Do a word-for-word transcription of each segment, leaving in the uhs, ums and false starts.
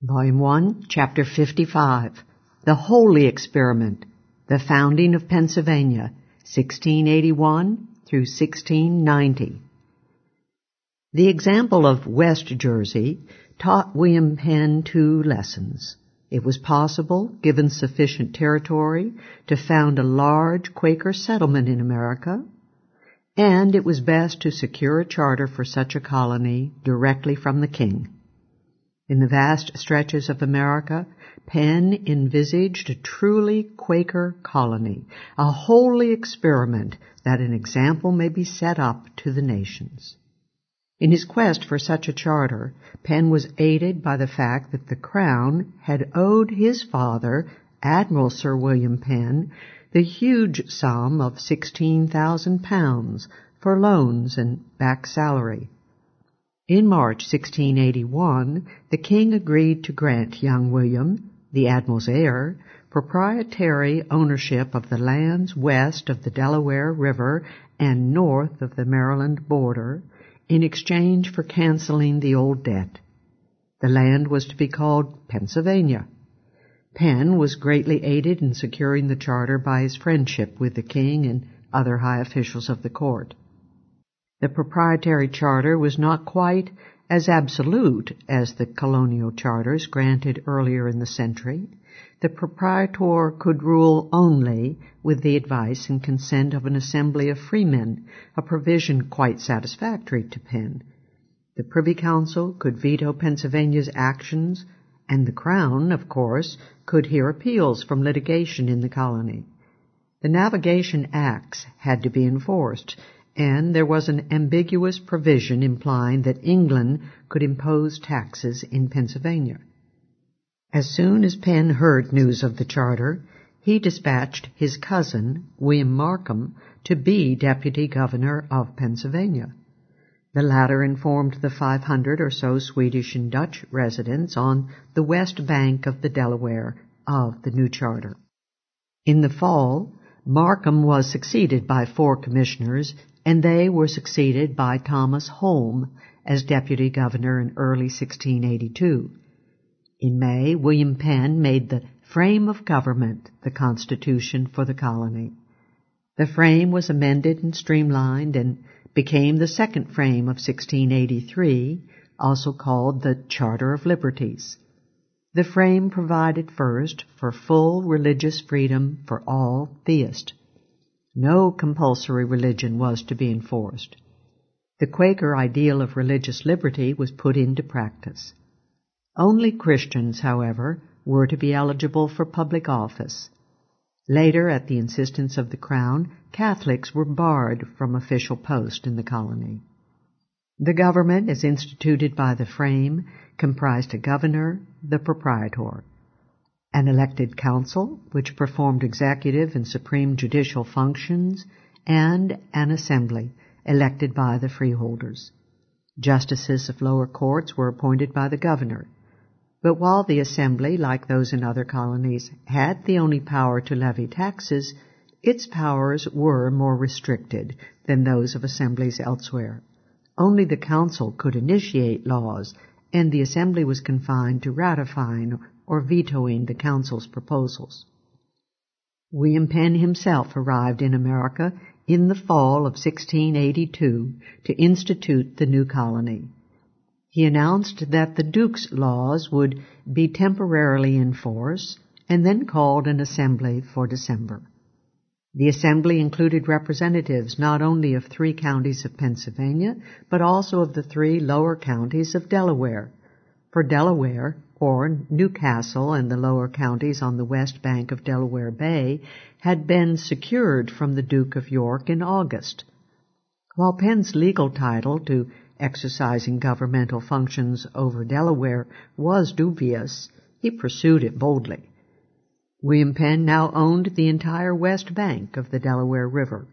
Volume one, Chapter fifty-five, The Holy Experiment, The Founding of Pennsylvania, sixteen eighty-one through sixteen ninety. The example of West Jersey taught William Penn two lessons. It was possible, given sufficient territory, to found a large Quaker settlement in America, and it was best to secure a charter for such a colony directly from the king. In the vast stretches of America, Penn envisaged a truly Quaker colony, a holy experiment that an example may be set up to the nations. In his quest for such a charter, Penn was aided by the fact that the Crown had owed his father, Admiral Sir William Penn, the huge sum of sixteen thousand pounds for loans and back salary. In March sixteen eighty-one, the king agreed to grant young William, the admiral's heir, proprietary ownership of the lands west of the Delaware River and north of the Maryland border in exchange for canceling the old debt. The land was to be called Pennsylvania. Penn was greatly aided in securing the charter by his friendship with the king and other high officials of the court. The proprietary charter was not quite as absolute as the colonial charters granted earlier in the century. The proprietor could rule only with the advice and consent of an assembly of freemen, a provision quite satisfactory to Penn. The Privy Council could veto Pennsylvania's actions, and the Crown, of course, could hear appeals from litigation in the colony. The Navigation Acts had to be enforced, and there was an ambiguous provision implying that England could impose taxes in Pennsylvania. As soon as Penn heard news of the charter, he dispatched his cousin, William Markham, to be deputy governor of Pennsylvania. The latter informed the five hundred or so Swedish and Dutch residents on the west bank of the Delaware of the new charter. In the fall, Markham was succeeded by four commissioners, and they were succeeded by Thomas Holme as deputy governor in early sixteen eighty-two. In May, William Penn made the frame of government the constitution for the colony. The frame was amended and streamlined and became the second frame of sixteen eighty-three, also called the Charter of Liberties. The frame provided first for full religious freedom for all theists. No compulsory religion was to be enforced. The Quaker ideal of religious liberty was put into practice. Only Christians, however, were to be eligible for public office. Later, at the insistence of the Crown, Catholics were barred from official post in the colony. The government, as instituted by the frame, comprised a governor, the proprietor, an elected council, which performed executive and supreme judicial functions, and an assembly, elected by the freeholders. Justices of lower courts were appointed by the governor. But while the assembly, like those in other colonies, had the only power to levy taxes, its powers were more restricted than those of assemblies elsewhere. Only the council could initiate laws, and the assembly was confined to ratifying or vetoing the council's proposals. William Penn himself arrived in America in the fall of sixteen eighty-two to institute the new colony. He announced that the Duke's laws would be temporarily in force and then called an assembly for December. The assembly included representatives not only of three counties of Pennsylvania, but also of the three lower counties of Delaware. For Delaware, or Newcastle and the lower counties on the west bank of Delaware Bay, had been secured from the Duke of York in August. While Penn's legal title to exercising governmental functions over Delaware was dubious, he pursued it boldly. William Penn now owned the entire west bank of the Delaware River.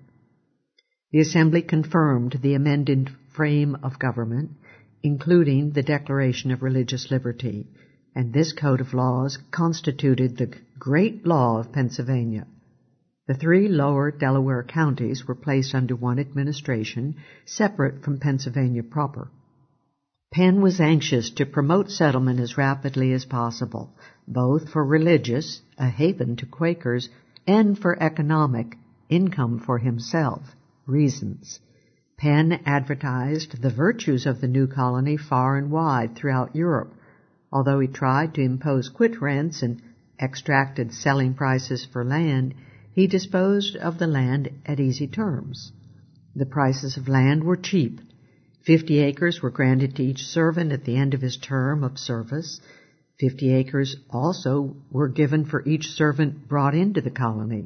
The Assembly confirmed the amended frame of government, including the Declaration of Religious Liberty, and this code of laws constituted the great law of Pennsylvania. The three lower Delaware counties were placed under one administration, separate from Pennsylvania proper. Penn was anxious to promote settlement as rapidly as possible, both for religious, a haven to Quakers, and for economic, income for himself, reasons. Penn advertised the virtues of the new colony far and wide throughout Europe, although he tried to impose quit rents and extracted selling prices for land. He disposed of the land at easy terms. The prices of land were cheap. Fifty acres were granted to each servant at the end of his term of service. Fifty acres also were given for each servant brought into the colony.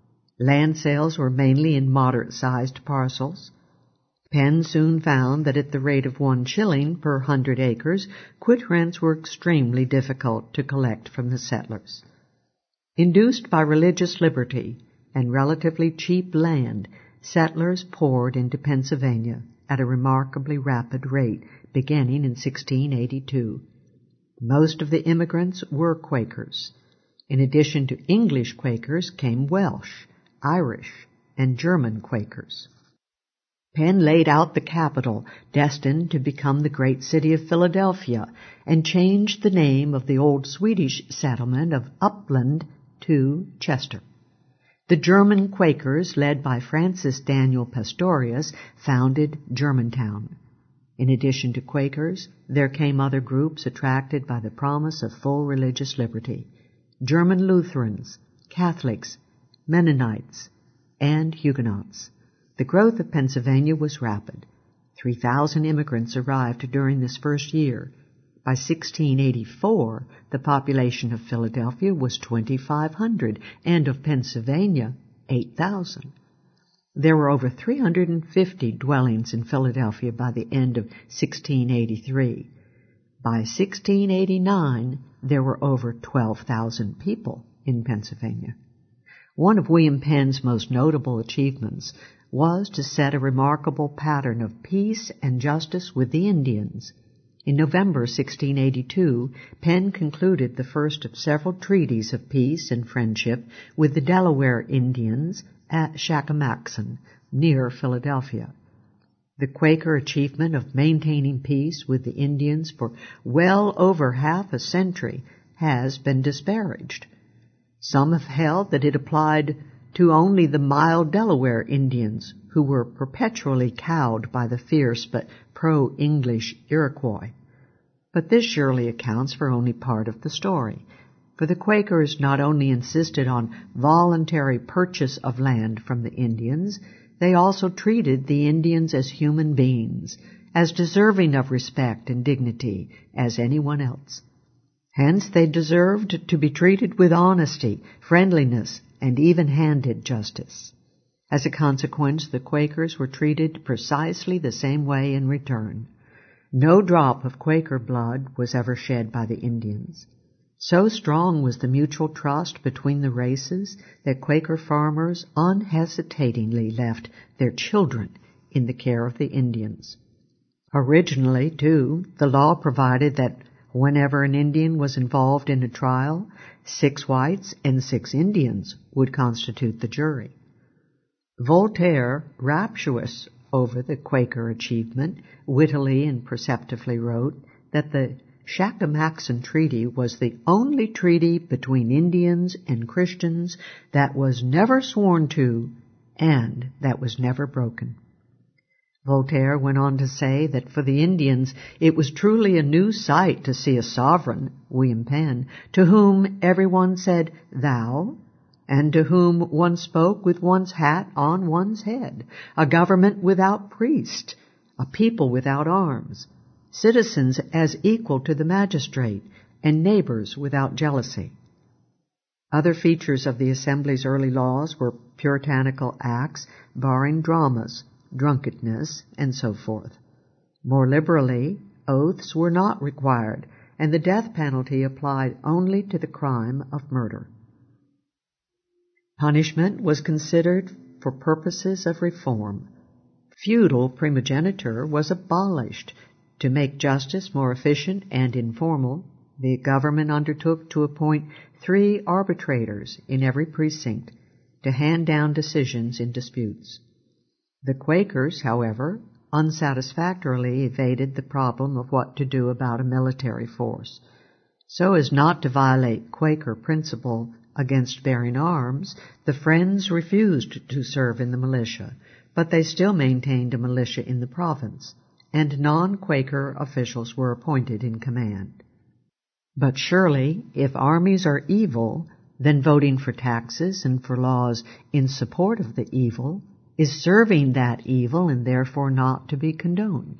Land sales were mainly in moderate-sized parcels. Penn soon found that at the rate of one shilling per hundred acres, quit rents were extremely difficult to collect from the settlers. Induced by religious liberty and relatively cheap land, settlers poured into Pennsylvania at a remarkably rapid rate, beginning in sixteen eighty-two. Most of the immigrants were Quakers. In addition to English Quakers came Welsh, Irish, and German Quakers. Penn laid out the capital, destined to become the great city of Philadelphia, and changed the name of the old Swedish settlement of Uppland to Chester. The German Quakers, led by Francis Daniel Pastorius, founded Germantown. In addition to Quakers, there came other groups attracted by the promise of full religious liberty: German Lutherans, Catholics, Mennonites, and Huguenots. The growth of Pennsylvania was rapid. Three thousand immigrants arrived during this first year. By sixteen eighty-four, the population of Philadelphia was twenty-five hundred, and of Pennsylvania, eight thousand. There were over three hundred fifty dwellings in Philadelphia by the end of sixteen eighty-three. By sixteen eighty-nine, there were over twelve thousand people in Pennsylvania. One of William Penn's most notable achievements was to set a remarkable pattern of peace and justice with the Indians. In November sixteen eighty-two, Penn concluded the first of several treaties of peace and friendship with the Delaware Indians at Shakamaxon, near Philadelphia. The Quaker achievement of maintaining peace with the Indians for well over half a century has been disparaged. Some have held that it applied to only the mild Delaware Indians, who were perpetually cowed by the fierce but pro-English Iroquois. But this surely accounts for only part of the story, for the Quakers not only insisted on voluntary purchase of land from the Indians, they also treated the Indians as human beings, as deserving of respect and dignity as anyone else. Hence they deserved to be treated with honesty, friendliness, and even-handed justice. As a consequence, the Quakers were treated precisely the same way in return. No drop of Quaker blood was ever shed by the Indians. So strong was the mutual trust between the races that Quaker farmers unhesitatingly left their children in the care of the Indians. Originally, too, the law provided that whenever an Indian was involved in a trial, six whites and six Indians would constitute the jury. Voltaire, rapturous over the Quaker achievement, wittily and perceptively wrote that the Shakamaxon Treaty was the only treaty between Indians and Christians that was never sworn to and that was never broken. Voltaire went on to say that for the Indians it was truly a new sight to see a sovereign, William Penn, to whom everyone said thou, and to whom one spoke with one's hat on one's head, a government without priest, a people without arms, citizens as equal to the magistrate, and neighbors without jealousy. Other features of the Assembly's early laws were puritanical acts barring dramas, drunkenness, and so forth. More liberally, oaths were not required, and the death penalty applied only to the crime of murder. Punishment was considered for purposes of reform. Feudal primogeniture was abolished. To make justice more efficient and informal, the government undertook to appoint three arbitrators in every precinct to hand down decisions in disputes. The Quakers, however, unsatisfactorily evaded the problem of what to do about a military force. So as not to violate Quaker principle against bearing arms, the Friends refused to serve in the militia, but they still maintained a militia in the province, and non-Quaker officials were appointed in command. But surely, if armies are evil, then voting for taxes and for laws in support of the evil is serving that evil and therefore not to be condoned.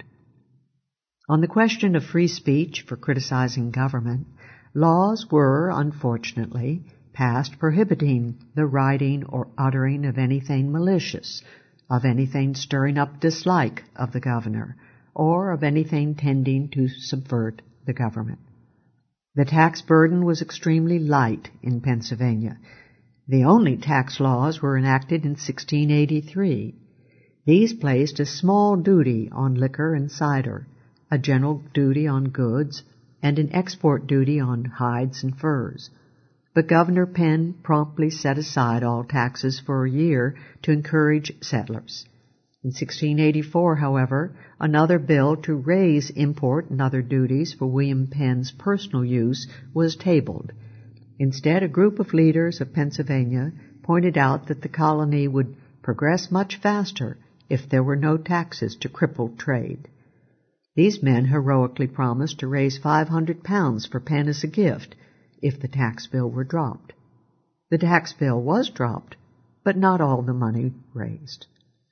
On the question of free speech for criticizing government, laws were, unfortunately, passed prohibiting the writing or uttering of anything malicious, of anything stirring up dislike of the governor, or of anything tending to subvert the government. The tax burden was extremely light in Pennsylvania. The only tax laws were enacted in sixteen eighty-three. These placed a small duty on liquor and cider, a general duty on goods, and an export duty on hides and furs. But Governor Penn promptly set aside all taxes for a year to encourage settlers. In sixteen eighty-four, however, another bill to raise import and other duties for William Penn's personal use was tabled. Instead, a group of leaders of Pennsylvania pointed out that the colony would progress much faster if there were no taxes to cripple trade. These men heroically promised to raise five hundred pounds for Penn as a gift if the tax bill were dropped. The tax bill was dropped, but not all the money raised.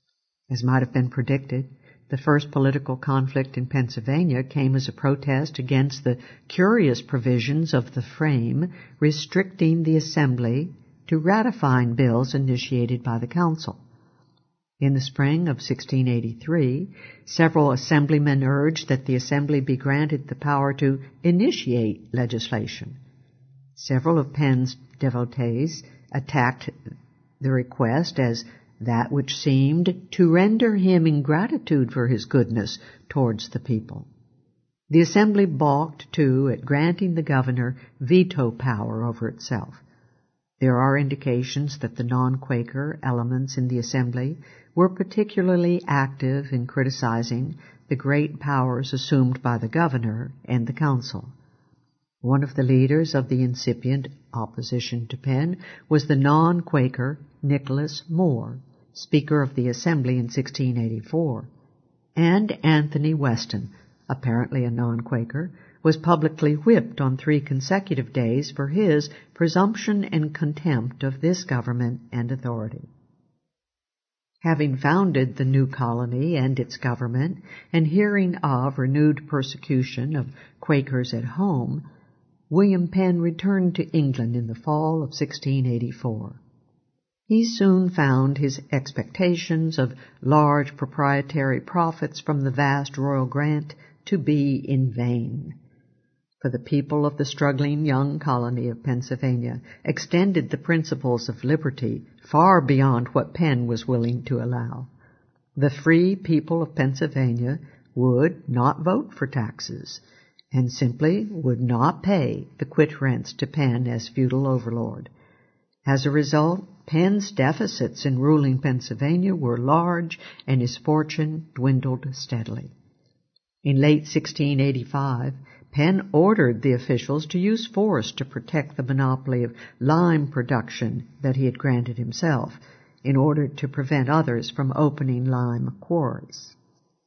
As might have been predicted, the first political conflict in Pennsylvania came as a protest against the curious provisions of the frame restricting the Assembly to ratifying bills initiated by the Council. In the spring of sixteen eighty-three, several assemblymen urged that the Assembly be granted the power to initiate legislation. Several of Penn's devotees attacked the request as that which seemed to render him ingratitude for his goodness towards the people. The Assembly balked, too, at granting the governor veto power over itself. There are indications that the non-Quaker elements in the Assembly were particularly active in criticizing the great powers assumed by the governor and the council. One of the leaders of the incipient opposition to Penn was the non-Quaker Nicholas Moore, Speaker of the Assembly in sixteen eighty-four, and Anthony Weston, apparently a non-Quaker, was publicly whipped on three consecutive days for his presumption and contempt of this government and authority. Having founded the new colony and its government, and hearing of renewed persecution of Quakers at home, William Penn returned to England in the fall of sixteen eighty-four. He soon found his expectations of large proprietary profits from the vast royal grant to be in vain. For the people of the struggling young colony of Pennsylvania extended the principles of liberty far beyond what Penn was willing to allow. The free people of Pennsylvania would not vote for taxes, and simply would not pay the quit rents to Penn as feudal overlord. As a result, Penn's deficits in ruling Pennsylvania were large, and his fortune dwindled steadily. In late sixteen eighty-five, Penn ordered the officials to use force to protect the monopoly of lime production that he had granted himself, in order to prevent others from opening lime quarries.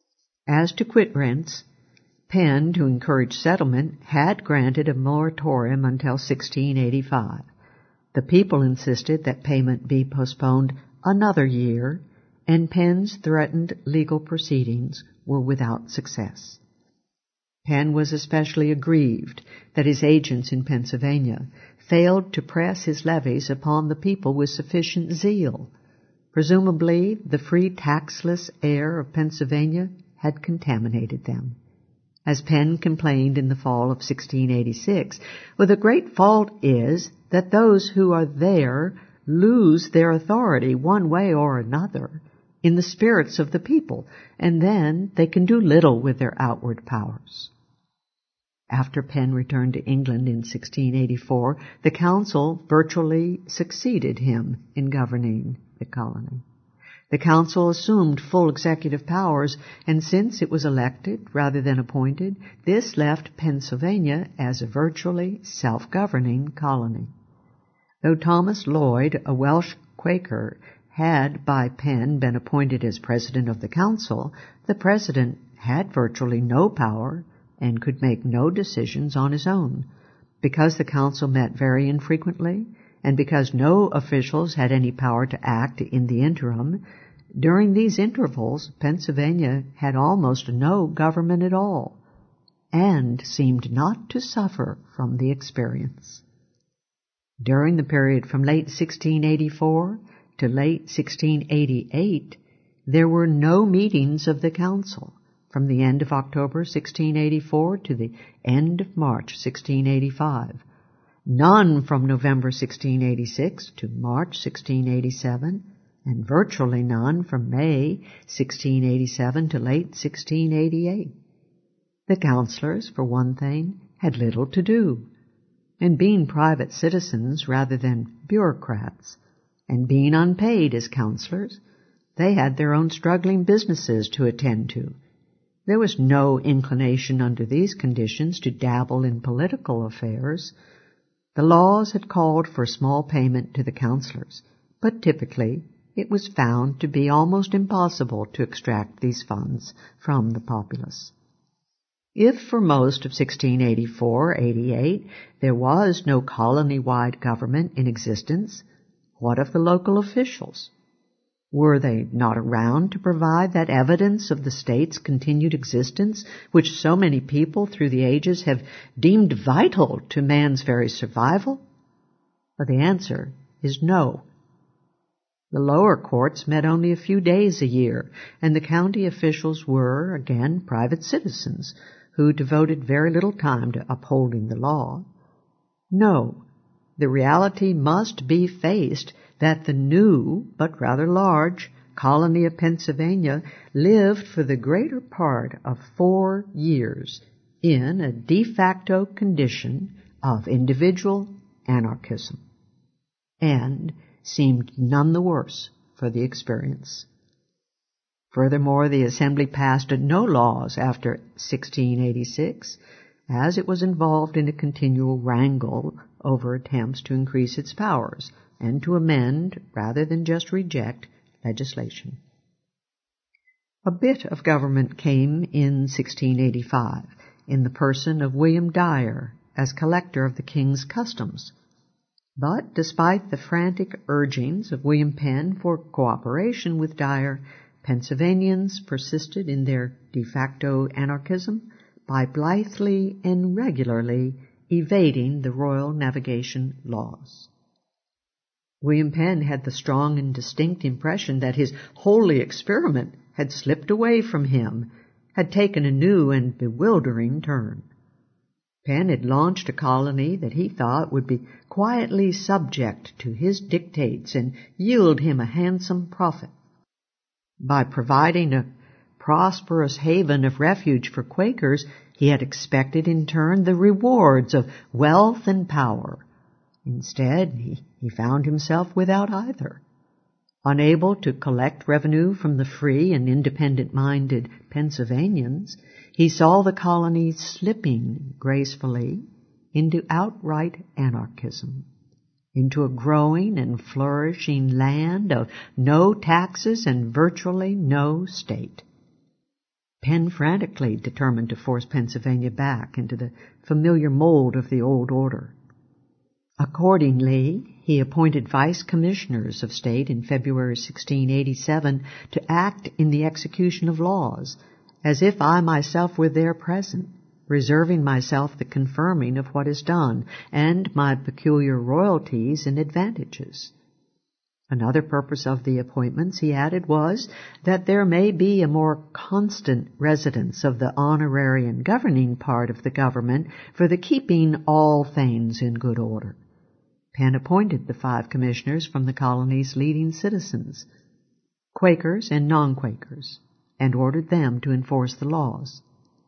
As to quit rents, Penn, to encourage settlement, had granted a moratorium until sixteen eighty-five. The people insisted that payment be postponed another year, and Penn's threatened legal proceedings were without success. Penn was especially aggrieved that his agents in Pennsylvania failed to press his levies upon the people with sufficient zeal. Presumably, the free taxless air of Pennsylvania had contaminated them. As Penn complained in the fall of sixteen eighty-six, well, the great fault is that those who are there lose their authority one way or another in the spirits of the people, and then they can do little with their outward powers. After Penn returned to England in sixteen eighty-four, the council virtually succeeded him in governing the colony. The council assumed full executive powers, and since it was elected rather than appointed, this left Pennsylvania as a virtually self-governing colony. Though Thomas Lloyd, a Welsh Quaker, had by Penn been appointed as president of the council, the president had virtually no power and could make no decisions on his own. Because the council met very infrequently, and because no officials had any power to act in the interim, during these intervals Pennsylvania had almost no government at all, and seemed not to suffer from the experience. During the period from late sixteen eighty-four to late sixteen eighty-eight, there were no meetings of the council, from the end of October sixteen eighty-four to the end of March sixteen eighty-five. None from November sixteen eighty-six to March sixteen eighty-seven, and virtually none from May sixteen eighty-seven to late sixteen eighty-eight. The councilors, for one thing, had little to do, and being private citizens rather than bureaucrats, and being unpaid as councilors, they had their own struggling businesses to attend to. There was no inclination under these conditions to dabble in political affairs. The laws had called for small payment to the councilors, but typically it was found to be almost impossible to extract these funds from the populace. If for most of sixteen eighty-four eighty-eight there was no colony-wide government in existence, what of the local officials? Were they not around to provide that evidence of the state's continued existence, which so many people through the ages have deemed vital to man's very survival? Well, the answer is no. The lower courts met only a few days a year, and the county officials were, again, private citizens who devoted very little time to upholding the law. No, the reality must be faced that the new, but rather large, colony of Pennsylvania lived for the greater part of four years in a de facto condition of individual anarchism, and seemed none the worse for the experience. Furthermore, the Assembly passed no laws after sixteen eighty-six, as it was involved in a continual wrangle over attempts to increase its powers and to amend, rather than just reject, legislation. A bit of government came in sixteen eighty-five in the person of William Dyer as collector of the king's customs. But despite the frantic urgings of William Penn for cooperation with Dyer, Pennsylvanians persisted in their de facto anarchism by blithely and regularly evading the royal navigation laws. William Penn had the strong and distinct impression that his holy experiment had slipped away from him, had taken a new and bewildering turn. Penn had launched a colony that he thought would be quietly subject to his dictates and yield him a handsome profit. By providing a prosperous haven of refuge for Quakers, he had expected in turn the rewards of wealth and power. Instead, he, he found himself without either. Unable to collect revenue from the free and independent-minded Pennsylvanians, he saw the colony slipping gracefully into outright anarchism, into a growing and flourishing land of no taxes and virtually no state. Penn frantically determined to force Pennsylvania back into the familiar mold of the old order. Accordingly, he appointed vice commissioners of state in February sixteen eighty-seven to act in the execution of laws, as if I myself were there present, reserving myself the confirming of what is done, and my peculiar royalties and advantages. Another purpose of the appointments, he added, was that there may be a more constant residence of the honorary and governing part of the government for the keeping all things in good order. Penn appointed the five commissioners from the colony's leading citizens, Quakers and non-Quakers, and ordered them to enforce the laws.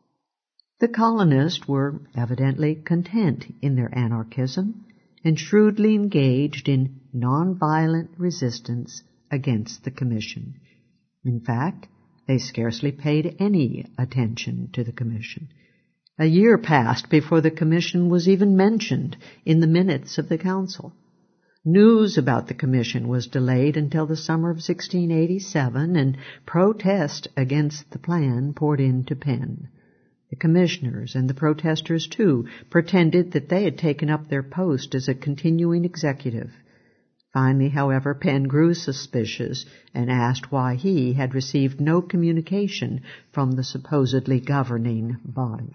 The colonists were evidently content in their anarchism and shrewdly engaged in nonviolent resistance against the commission, In fact, they scarcely paid any attention to the commission. A year passed before the commission was even mentioned in the minutes of the council. News about the commission was delayed until the summer of sixteen eighty-seven, and protest against the plan poured into Penn. The commissioners and the protesters, too, pretended that they had taken up their post as a continuing executive. Finally, however, Penn grew suspicious and asked why he had received no communication from the supposedly governing body.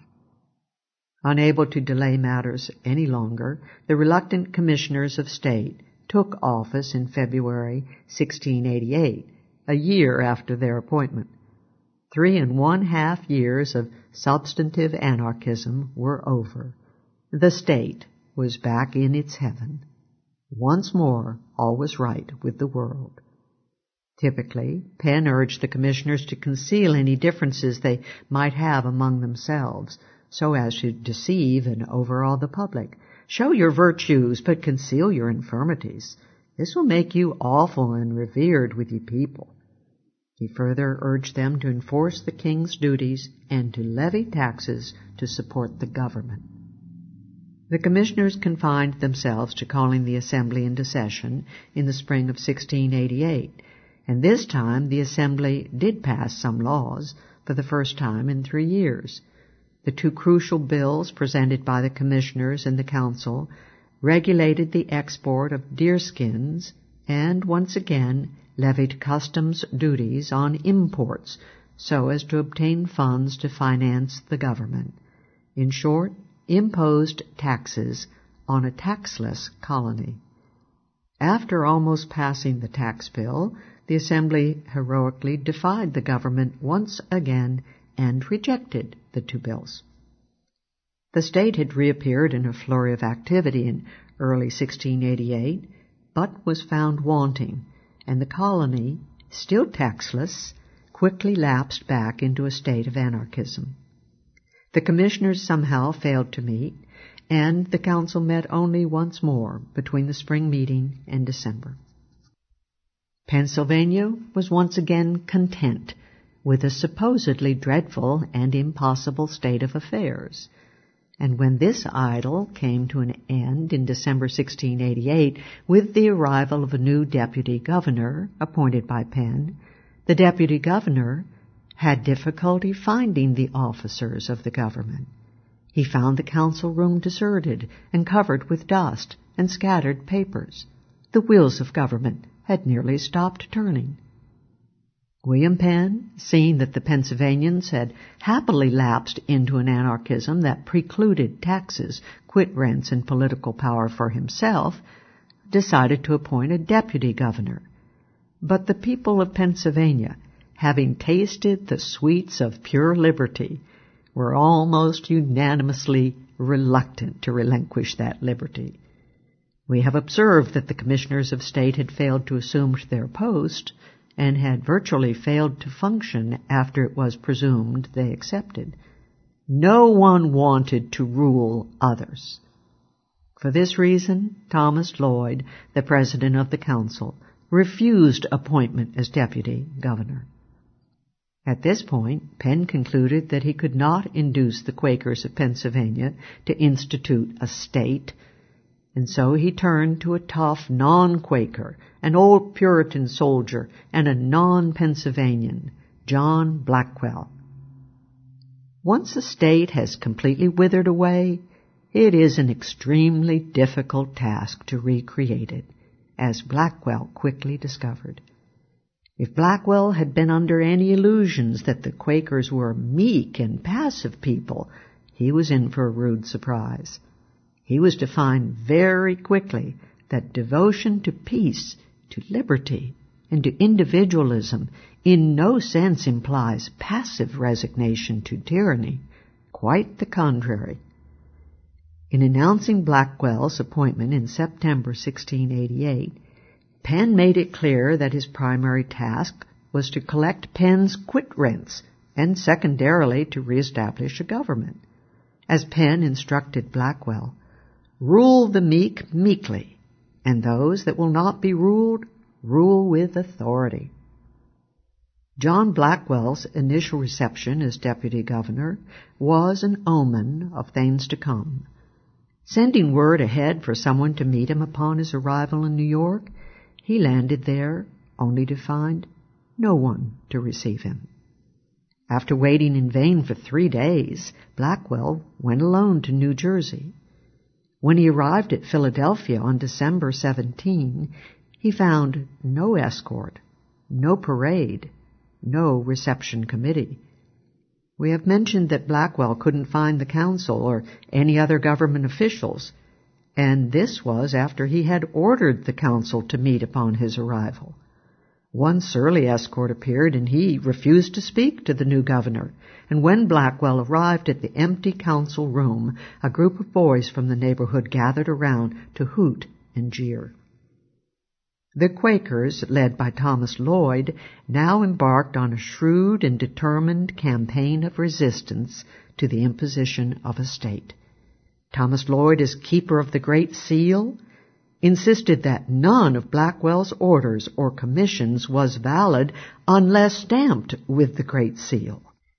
Unable to delay matters any longer, the reluctant commissioners of state took office in February sixteen eighty-eight, a year after their appointment. Three and one half years of substantive anarchism were over. The state was back in its heaven. Once more, all was right with the world. Typically, Penn urged the commissioners to conceal any differences they might have among themselves, so as to deceive and overawe the public. Show your virtues, but conceal your infirmities. This will make you awful and revered with ye people. He further urged them to enforce the king's duties and to levy taxes to support the government. The commissioners confined themselves to calling the assembly into session in the spring of sixteen eighty-eight, and this time the assembly did pass some laws for the first time in three years. The two crucial bills presented by the commissioners and the council regulated the export of deerskins and, once again, levied customs duties on imports so as to obtain funds to finance the government. In short, imposed taxes on a taxless colony. After almost passing the tax bill, the Assembly heroically defied the government once again and rejected the two bills. The state had reappeared in a flurry of activity in early sixteen eighty-eight, but was found wanting, and the colony, still taxless, quickly lapsed back into a state of anarchism. The commissioners somehow failed to meet, and the council met only once more between the spring meeting and December. Pennsylvania was once again content with a supposedly dreadful and impossible state of affairs. And when this idyll came to an end in December sixteen eighty-eight with the arrival of a new deputy governor appointed by Penn, the deputy governor had difficulty finding the officers of the government. He found the council room deserted and covered with dust and scattered papers. The wheels of government had nearly stopped turning. William Penn, seeing that the Pennsylvanians had happily lapsed into an anarchism that precluded taxes, quit rents, and political power for himself, decided to appoint a deputy governor. But the people of Pennsylvania, having tasted the sweets of pure liberty, were almost unanimously reluctant to relinquish that liberty. We have observed that the commissioners of state had failed to assume their post and had virtually failed to function after it was presumed they accepted. No one wanted to rule others. For this reason, Thomas Lloyd, the president of the council, refused appointment as deputy governor. At this point, Penn concluded that he could not induce the Quakers of Pennsylvania to institute a state, and so he turned to a tough non-Quaker, an old Puritan soldier, and a non-Pennsylvanian, John Blackwell. Once a state has completely withered away, it is an extremely difficult task to recreate it, as Blackwell quickly discovered. If Blackwell had been under any illusions that the Quakers were meek and passive people, he was in for a rude surprise. He was to find very quickly that devotion to peace, to liberty, and to individualism in no sense implies passive resignation to tyranny. Quite the contrary. In announcing Blackwell's appointment in September sixteen eighty-eight, Penn made it clear that his primary task was to collect Penn's quit rents and secondarily to reestablish a government. As Penn instructed Blackwell, "Rule the meek meekly, and those that will not be ruled, rule with authority." John Blackwell's initial reception as deputy governor was an omen of things to come. Sending word ahead for someone to meet him upon his arrival in New York, he landed there only to find no one to receive him. After waiting in vain for three days, Blackwell went alone to New Jersey. When he arrived at Philadelphia on December seventeenth, he found no escort, no parade, no reception committee. We have mentioned that Blackwell couldn't find the council or any other government officials, and this was after he had ordered the council to meet upon his arrival. One surly escort appeared, and he refused to speak to the new governor, and when Blackwell arrived at the empty council room, a group of boys from the neighborhood gathered around to hoot and jeer. The Quakers, led by Thomas Lloyd, now embarked on a shrewd and determined campaign of resistance to the imposition of a state. Thomas Lloyd, as keeper of the Great Seal, insisted that none of Blackwell's orders or commissions was valid unless stamped with the Great Seal.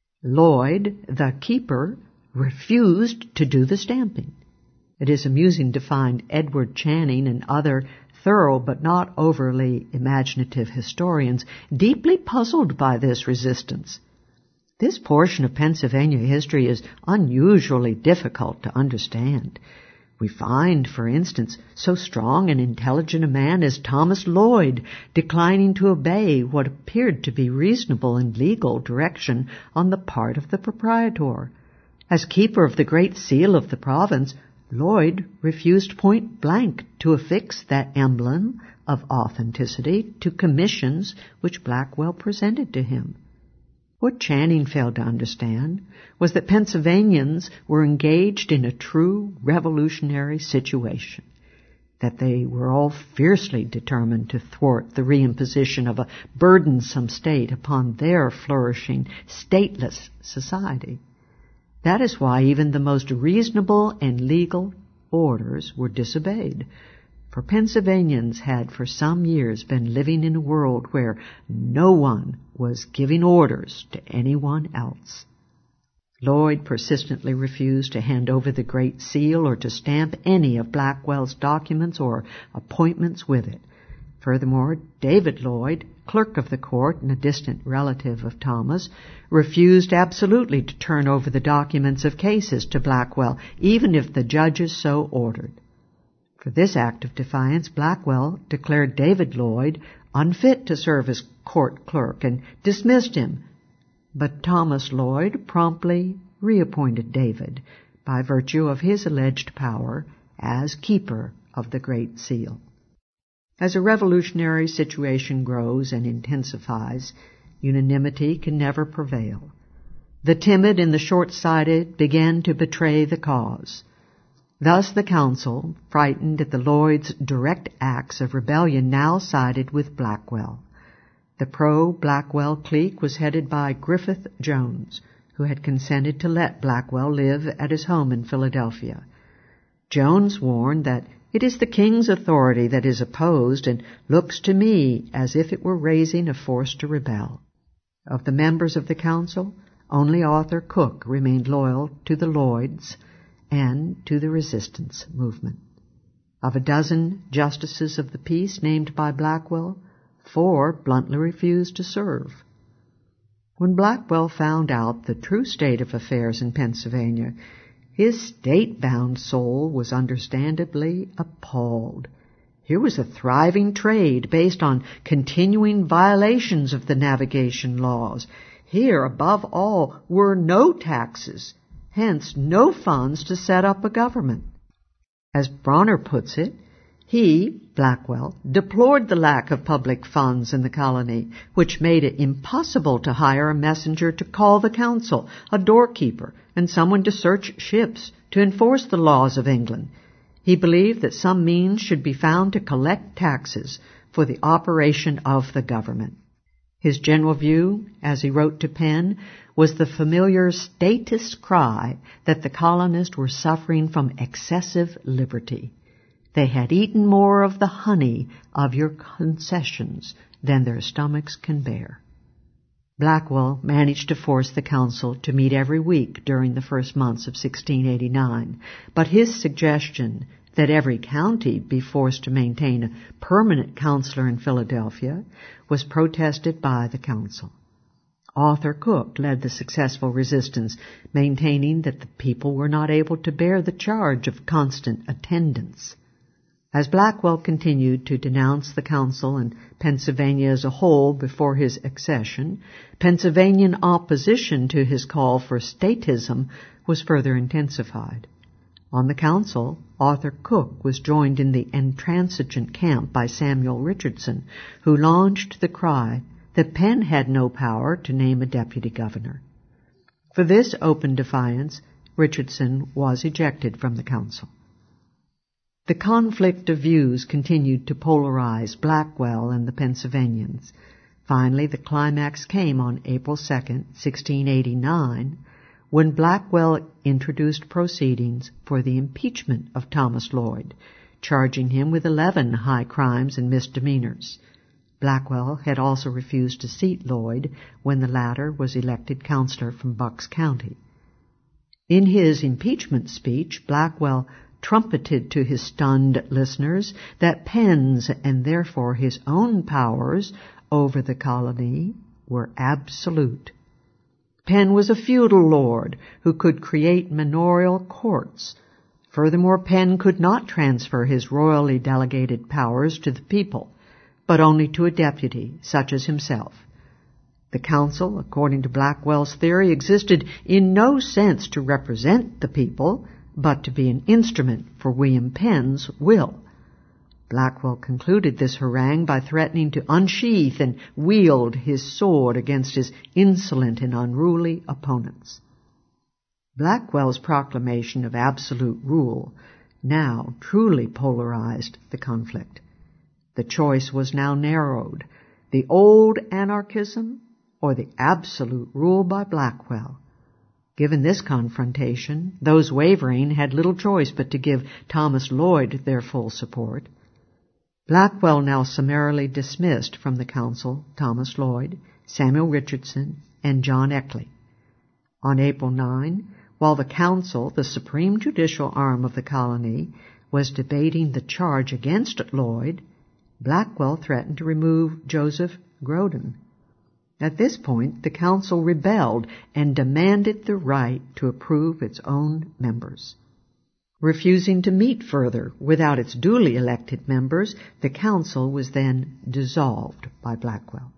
Lloyd, the keeper, refused to do the stamping. It is amusing to find Edward Channing and other thorough but not overly imaginative historians deeply puzzled by this resistance. This portion of Pennsylvania history is unusually difficult to understand. We find, for instance, so strong and intelligent a man as Thomas Lloyd declining to obey what appeared to be reasonable and legal direction on the part of the proprietor. As keeper of the Great Seal of the province, Lloyd refused point blank to affix that emblem of authenticity to commissions which Blackwell presented to him. What Channing failed to understand was that Pennsylvanians were engaged in a true revolutionary situation, that they were all fiercely determined to thwart the reimposition of a burdensome state upon their flourishing, stateless society. That is why even the most reasonable and legal orders were disobeyed, for Pennsylvanians had for some years been living in a world where no one was giving orders to anyone else. Lloyd persistently refused to hand over the Great Seal or to stamp any of Blackwell's documents or appointments with it. Furthermore, David Lloyd, clerk of the court and a distant relative of Thomas, refused absolutely to turn over the documents of cases to Blackwell, even if the judges so ordered. For this act of defiance, Blackwell declared David Lloyd unfit to serve as court clerk and dismissed him, but Thomas Lloyd promptly reappointed David by virtue of his alleged power as keeper of the Great Seal. As a revolutionary situation grows and intensifies, unanimity can never prevail. The timid and the short-sighted began to betray the cause. Thus the council, frightened at the Lloyds' direct acts of rebellion, now sided with Blackwell. The pro-Blackwell clique was headed by Griffith Jones, who had consented to let Blackwell live at his home in Philadelphia. Jones warned that it is the king's authority that is opposed and looks to me as if it were raising a force to rebel. Of the members of the council, only Arthur Cook remained loyal to the Lloyds and to the resistance movement. Of a dozen justices of the peace named by Blackwell, four bluntly refused to serve. When Blackwell found out the true state of affairs in Pennsylvania, his state-bound soul was understandably appalled. Here was a thriving trade based on continuing violations of the navigation laws. Here, above all, were no taxes, hence no funds to set up a government. As Bronner puts it, he, Blackwell, deplored the lack of public funds in the colony, which made it impossible to hire a messenger to call the council, a doorkeeper, and someone to search ships, to enforce the laws of England. He believed that some means should be found to collect taxes for the operation of the government. His general view, as he wrote to Penn, was the familiar statist cry that the colonists were suffering from excessive liberty. They had eaten more of the honey of your concessions than their stomachs can bear. Blackwell managed to force the council to meet every week during the first months of sixteen eighty-nine, but his suggestion that every county be forced to maintain a permanent counselor in Philadelphia was protested by the council. Arthur Cook led the successful resistance, maintaining that the people were not able to bear the charge of constant attendance. As Blackwell continued to denounce the council and Pennsylvania as a whole before his accession, Pennsylvanian opposition to his call for statism was further intensified. On the council, Arthur Cook was joined in the intransigent camp by Samuel Richardson, who launched the cry that Penn had no power to name a deputy governor. For this open defiance, Richardson was ejected from the council. The conflict of views continued to polarize Blackwell and the Pennsylvanians. Finally, the climax came on April second, sixteen eighty-nine, when Blackwell introduced proceedings for the impeachment of Thomas Lloyd, charging him with eleven high crimes and misdemeanors. Blackwell had also refused to seat Lloyd when the latter was elected counselor from Bucks County. In his impeachment speech, Blackwell trumpeted to his stunned listeners that Penn's and therefore his own powers over the colony were absolute. Penn was a feudal lord who could create manorial courts. Furthermore, Penn could not transfer his royally delegated powers to the people, but only to a deputy such as himself. The council, according to Blackwell's theory, existed in no sense to represent the people, but to be an instrument for William Penn's will. Blackwell concluded this harangue by threatening to unsheath and wield his sword against his insolent and unruly opponents. Blackwell's proclamation of absolute rule now truly polarized the conflict. The choice was now narrowed: the old anarchism or the absolute rule by Blackwell. Given this confrontation, those wavering had little choice but to give Thomas Lloyd their full support. Blackwell now summarily dismissed from the council Thomas Lloyd, Samuel Richardson, and John Eckley. On April ninth, while the council, the supreme judicial arm of the colony, was debating the charge against Lloyd, Blackwell threatened to remove Joseph Grodin. At this point, the council rebelled and demanded the right to approve its own members. Refusing to meet further without its duly elected members, the council was then dissolved by Blackwell.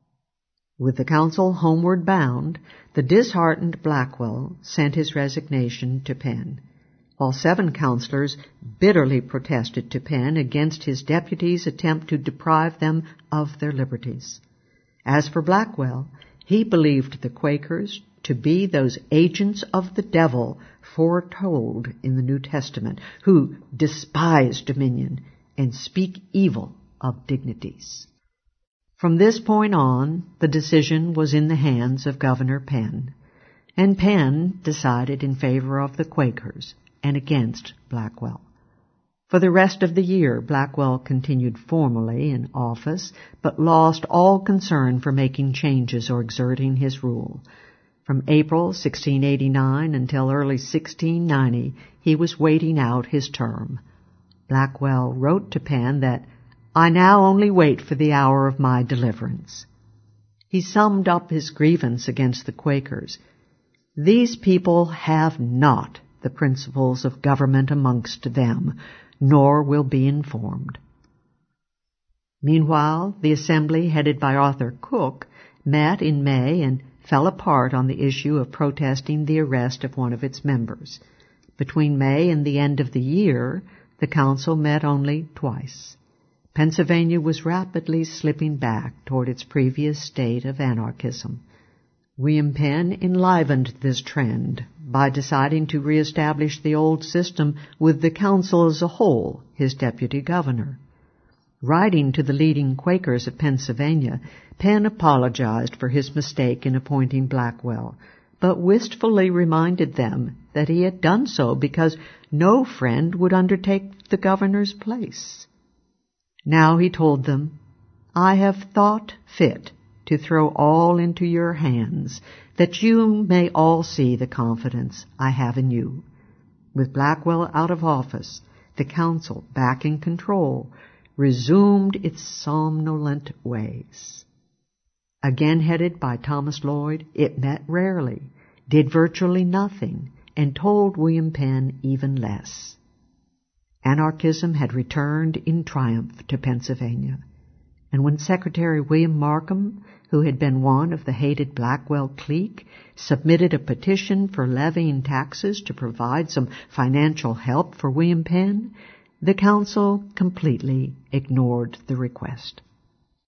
With the council homeward bound, the disheartened Blackwell sent his resignation to Penn, while seven councilors bitterly protested to Penn against his deputies' attempt to deprive them of their liberties. As for Blackwell, he believed the Quakers to be those agents of the devil foretold in the New Testament, who despise dominion and speak evil of dignities. From this point on, the decision was in the hands of Governor Penn, and Penn decided in favor of the Quakers and against Blackwell. For the rest of the year, Blackwell continued formally in office, but lost all concern for making changes or exerting his rule. From April sixteen eighty-nine until early sixteen ninety, he was waiting out his term. Blackwell wrote to Penn that, "I now only wait for the hour of my deliverance." He summed up his grievance against the Quakers. "These people have not the principles of government amongst them, nor will be informed." Meanwhile, the Assembly, headed by Arthur Cook, met in May and fell apart on the issue of protesting the arrest of one of its members. Between May and the end of the year, the council met only twice. Pennsylvania was rapidly slipping back toward its previous state of anarchism. William Penn enlivened this trend by deciding to reestablish the old system with the council as a whole, his deputy governor. Writing to the leading Quakers of Pennsylvania, Penn apologized for his mistake in appointing Blackwell, but wistfully reminded them that he had done so because no friend would undertake the governor's place. Now he told them, "I have thought fit to throw all into your hands, that you may all see the confidence I have in you. With Blackwell out of office, the council, back in control, resumed its somnolent ways. Again headed by Thomas Lloyd, it met rarely, did virtually nothing, and told William Penn even less. Anarchism had returned in triumph to Pennsylvania, and when Secretary William Markham, who had been one of the hated Blackwell clique, submitted a petition for levying taxes to provide some financial help for William Penn, the council completely ignored the request.